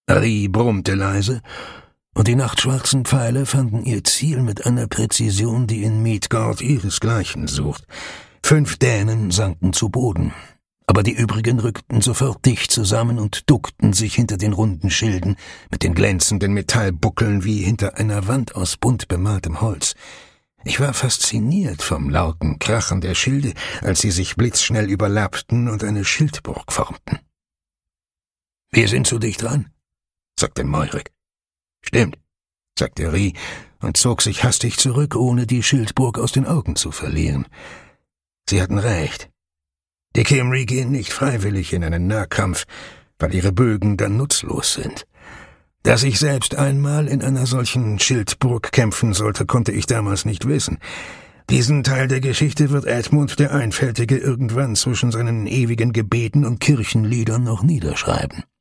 Ari brummte leise, und die nachtschwarzen Pfeile fanden ihr Ziel mit einer Präzision, die in Midgard ihresgleichen sucht. 5 Dänen sanken zu Boden, aber die übrigen rückten sofort dicht zusammen und duckten sich hinter den runden Schilden mit den glänzenden Metallbuckeln wie hinter einer Wand aus bunt bemaltem Holz. Ich war fasziniert vom lauten Krachen der Schilde, als sie sich blitzschnell überlappten und eine Schildburg formten. »Wir sind zu dicht dran«, sagte Moirik. »Stimmt«, sagte Ri und zog sich hastig zurück, ohne die Schildburg aus den Augen zu verlieren. Sie hatten recht. Die Kimri gehen nicht freiwillig in einen Nahkampf, weil ihre Bögen dann nutzlos sind. Dass ich selbst einmal in einer solchen Schildburg kämpfen sollte, konnte ich damals nicht wissen. Diesen Teil der Geschichte wird Edmund der Einfältige irgendwann zwischen seinen ewigen Gebeten und Kirchenliedern noch niederschreiben.